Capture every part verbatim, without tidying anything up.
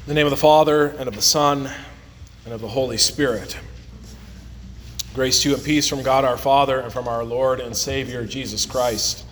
In the name of the Father, and of the Son, and of the Holy Spirit. Grace to you and peace from God our Father and from our Lord and Savior Jesus Christ.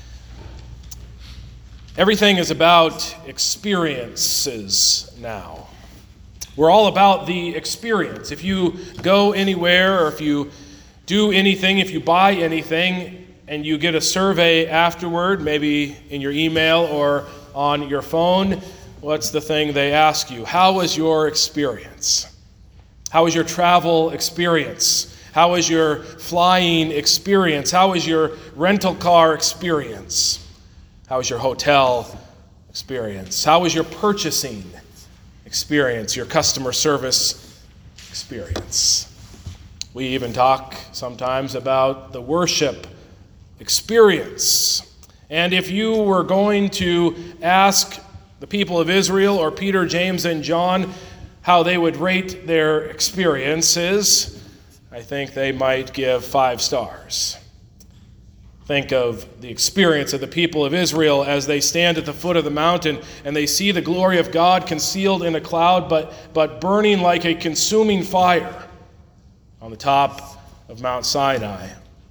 Everything is about experiences now. We're all about the experience. If you go anywhere or if you do anything, if you buy anything, and you get a survey afterward, maybe in your email or on your phone, what's the thing they ask you? How was your experience? How was your travel experience? How was your flying experience? How was your rental car experience? How was your hotel experience? How was your purchasing experience, your customer service experience? We even talk sometimes about the worship experience. And if you were going to ask the people of Israel or Peter, James, and John how they would rate their experiences, I think they might give five stars. Think of the experience of the people of Israel as they stand at the foot of the mountain and they see the glory of God concealed in a cloud, but, but burning like a consuming fire on the top of Mount Sinai.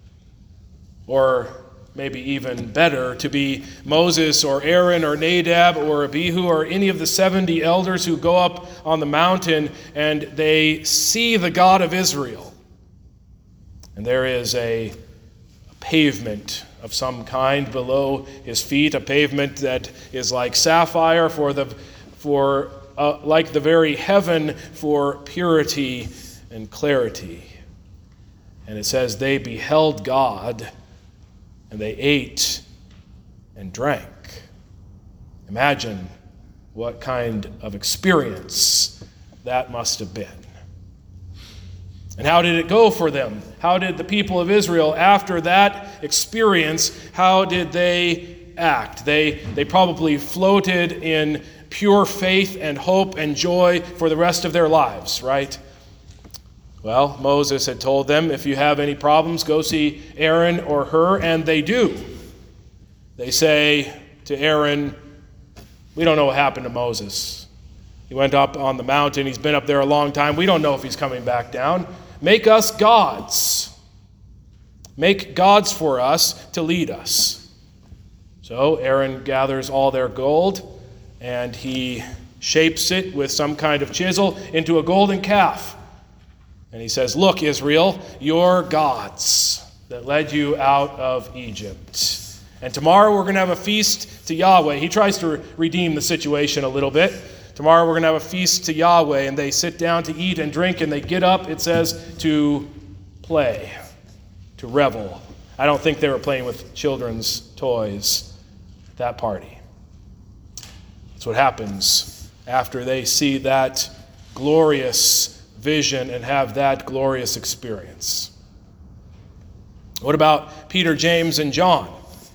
Or maybe even better, to be Moses or Aaron or Nadab or Abihu or any of the seventy elders who go up on the mountain and they see the God of Israel. And there is a, a pavement of some kind below his feet, a pavement that is like sapphire for the for uh, like the very heaven for purity and clarity. And it says they beheld God, and they ate and drank. Imagine what kind of experience that must have been. And how did it go for them? How did the people of Israel, after that experience, how did they act? They, they probably floated in pure faith and hope and joy for the rest of their lives, right? Well, Moses had told them, if you have any problems, go see Aaron or her, and they do. They say to Aaron, we don't know what happened to Moses. He went up on the mountain. He's been up there a long time. We don't know if he's coming back down. Make us gods. Make gods for us to lead us. So Aaron gathers all their gold, and he shapes it with some kind of chisel into a golden calf. And he says, look, Israel, your gods that led you out of Egypt. And tomorrow we're going to have a feast to Yahweh. He tries to re- redeem the situation a little bit. Tomorrow we're going to have a feast to Yahweh. And they sit down to eat and drink. And they get up, it says, to play, to revel. I don't think they were playing with children's toys at that party. That's what happens after they see that glorious vision and have that glorious experience. What about Peter, James, and John?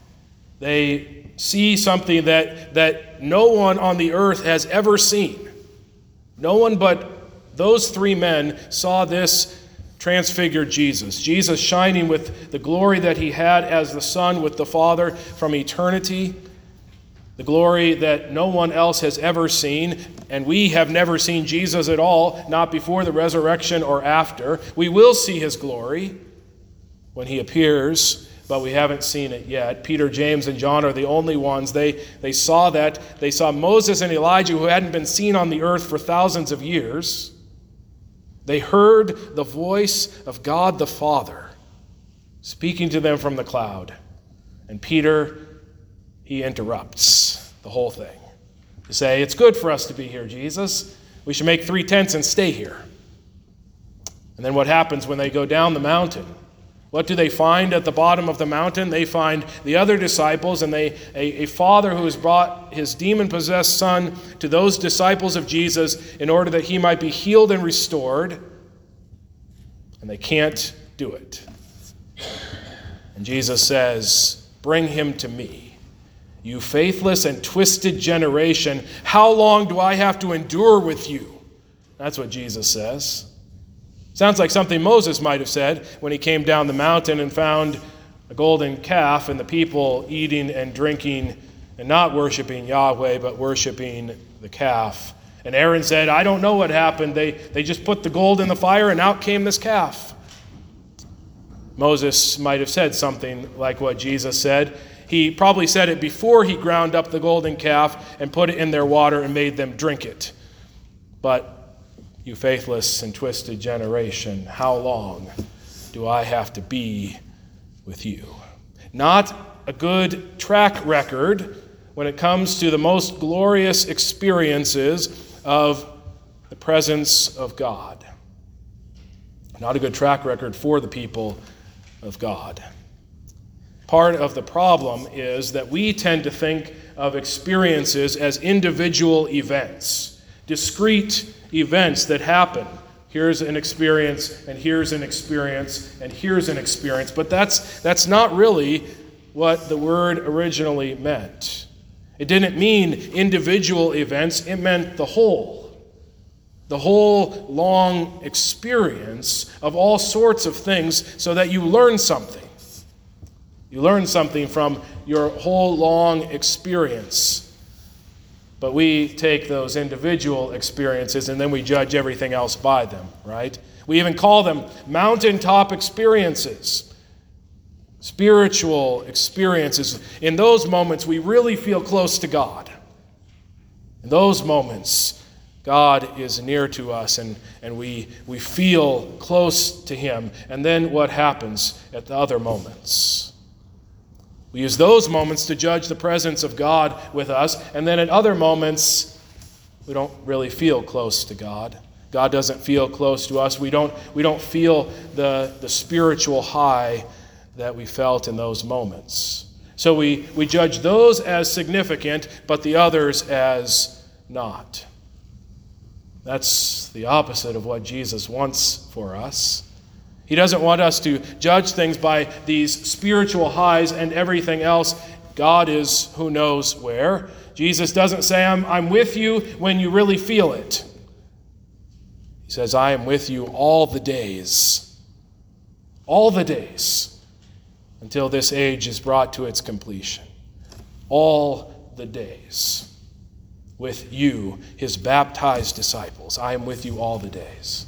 They see something that, that no one on the earth has ever seen. No one but those three men saw this transfigured Jesus. Jesus shining with the glory that he had as the Son with the Father from eternity. The glory that no one else has ever seen, and we have never seen Jesus at all, not before the resurrection or after. We will see his glory when he appears, but we haven't seen it yet. Peter, James, and John are the only ones. They, they saw that. They saw Moses and Elijah, who hadn't been seen on the earth for thousands of years. They heard the voice of God the Father speaking to them from the cloud. And Peter, he interrupts the whole thing to say, it's good for us to be here, Jesus. We should make three tents and stay here. And then what happens when they go down the mountain? What do they find at the bottom of the mountain? They find the other disciples, and they a, a father who has brought his demon-possessed son to those disciples of Jesus in order that he might be healed and restored. And they can't do it. And Jesus says, bring him to me. You faithless and twisted generation, how long do I have to endure with you? That's what Jesus says. Sounds like something Moses might have said when he came down the mountain and found a golden calf and the people eating and drinking and not worshiping Yahweh, but worshiping the calf And Aaron said, I don't know what happened. They, they just put the gold in the fire and out came this calf. Moses might have said something like what Jesus said. He probably said it before he ground up the golden calf and put it in their water and made them drink it. But you faithless and twisted generation, how long do I have to be with you? Not a good track record when it comes to the most glorious experiences of the presence of God. Not a good track record for the people of God. Part of the problem is that we tend to think of experiences as individual events, discrete events that happen. Here's an experience, and here's an experience, and here's an experience. But that's, that's not really what the word originally meant. It didn't mean individual events, it meant the whole. The whole long experience of all sorts of things so that you learn something. You learn something from your whole long experience. But we take those individual experiences and then we judge everything else by them, right? We even call them mountaintop experiences. Spiritual experiences. In those moments, we really feel close to God. In those moments, God is near to us and, and we, we feel close to Him. And then what happens at the other moments? We use those moments to judge the presence of God with us. And then at other moments, we don't really feel close to God. God doesn't feel close to us. We don't, we don't feel the, the spiritual high that we felt in those moments. So we, we judge those as significant, but the others as not. That's the opposite of what Jesus wants for us. He doesn't want us to judge things by these spiritual highs and everything else. God is who knows where. Jesus doesn't say, I'm, I'm with you when you really feel it. He says, I am with you all the days. All the days. Until this age is brought to its completion. All the days with you, his baptized disciples. I am with you all the days.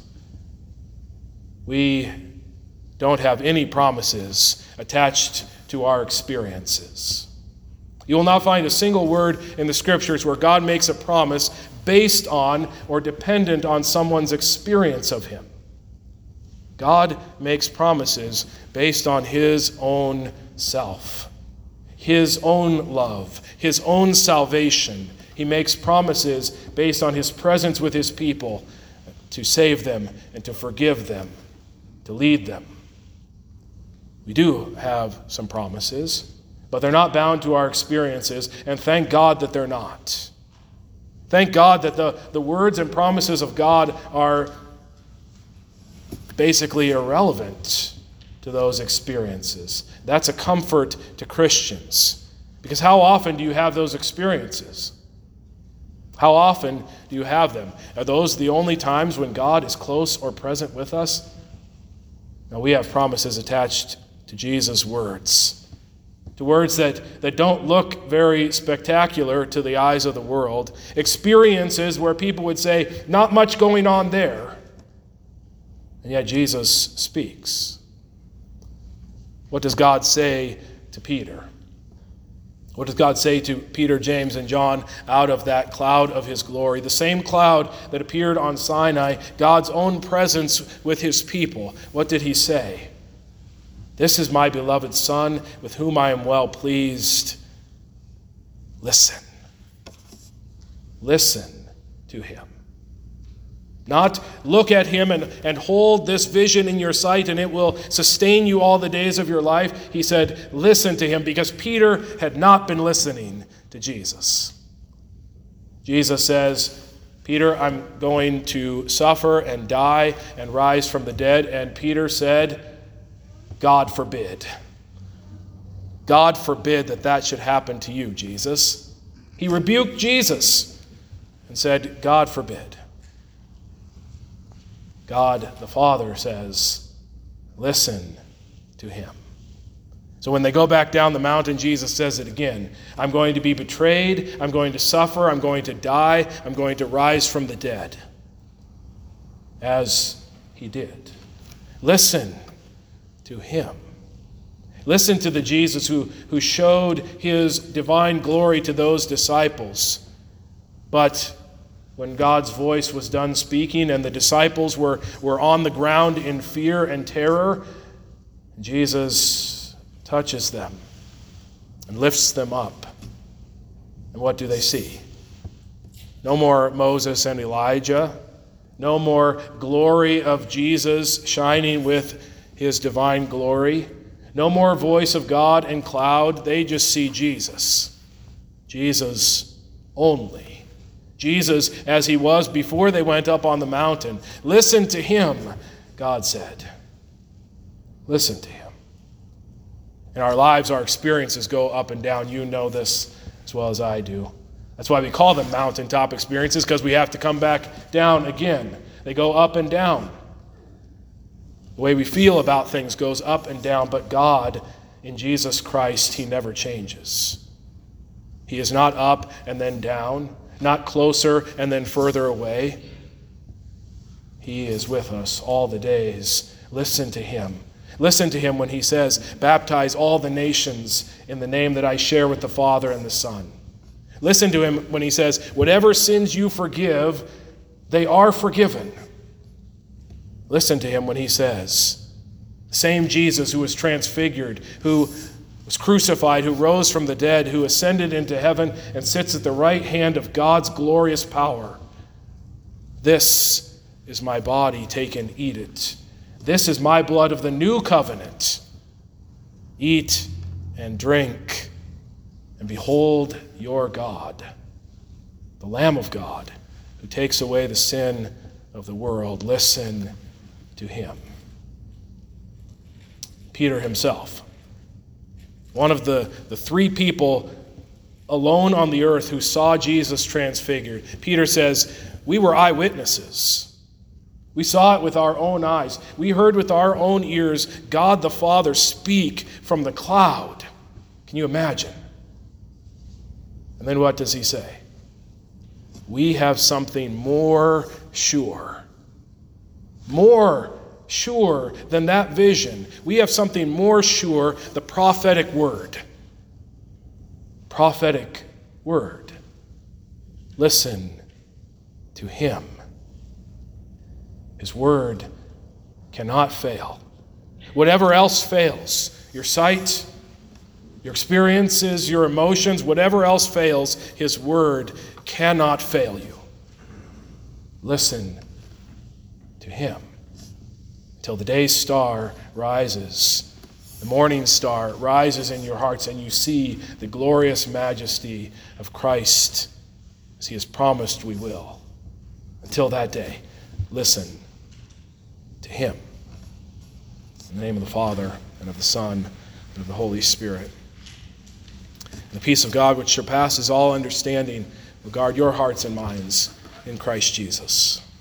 We don't have any promises attached to our experiences. You will not find a single word in the Scriptures where God makes a promise based on or dependent on someone's experience of him. God makes promises based on his own self, his own love, his own salvation. He makes promises based on his presence with his people to save them and to forgive them, to lead them. We do have some promises, but they're not bound to our experiences, and thank God that they're not. Thank God that the, the words and promises of God are basically irrelevant to those experiences. That's a comfort to Christians. Because how often do you have those experiences? How often do you have them? Are those the only times when God is close or present with us? Now, we have promises attached to Jesus' words. To words that, that don't look very spectacular to the eyes of the world. Experiences where people would say, not much going on there. And yet Jesus speaks. What does God say to Peter? What does God say to Peter, James, and John out of that cloud of his glory? The same cloud that appeared on Sinai, God's own presence with his people. What did he say? This is my beloved Son, with whom I am well pleased. Listen. Listen to him. Not look at him and, and hold this vision in your sight and it will sustain you all the days of your life. He said, listen to him, because Peter had not been listening to Jesus. Jesus says, Peter, I'm going to suffer and die and rise from the dead. And Peter said, God forbid. God forbid that that should happen to you, Jesus. He rebuked Jesus and said, God forbid. God the Father says, listen to him. So when they go back down the mountain, Jesus says it again. I'm going to be betrayed. I'm going to suffer. I'm going to die. I'm going to rise from the dead. As he did. Listen to him. Listen to the Jesus who, who showed his divine glory to those disciples. But when God's voice was done speaking and the disciples were, were on the ground in fear and terror, Jesus touches them and lifts them up. And what do they see? No more Moses and Elijah. No more glory of Jesus shining with his divine glory. No more voice of God and cloud. They just see Jesus. Jesus only. Jesus as he was before they went up on the mountain. Listen to him, God said. Listen to him. In our lives, our experiences go up and down. You know this as well as I do. That's why we call them mountaintop experiences, because we have to come back down again. They go up and down. The way we feel about things goes up and down, but God, in Jesus Christ, he never changes. He is not up and then down, not closer and then further away. He is with us all the days. Listen to him. Listen to him when he says, baptize all the nations in the name that I share with the Father and the Son. Listen to him when he says, whatever sins you forgive, they are forgiven. Listen to him when he says, the same Jesus who was transfigured, who was crucified, who rose from the dead, who ascended into heaven and sits at the right hand of God's glorious power. This is my body, take and eat it. This is my blood of the new covenant. Eat and drink, and behold your God, the Lamb of God, who takes away the sin of the world. Listen to him. Peter himself, one of the, the three people alone on the earth who saw Jesus transfigured. Peter says, we were eyewitnesses. We saw it with our own eyes. We heard with our own ears God the Father speak from the cloud. Can you imagine? And then what does he say? We have something more sure. More sure than that vision. We have something more sure, the prophetic word. Prophetic word. Listen to him. His word cannot fail. Whatever else fails, your sight, your experiences, your emotions, whatever else fails, his word cannot fail you. Listen to him until the day's star rises, the morning star rises in your hearts, and you see the glorious majesty of Christ as he has promised we will. Until that day, listen to him. In the name of the Father, and of the Son, and of the Holy Spirit. And the peace of God, which surpasses all understanding, will guard your hearts and minds in Christ Jesus.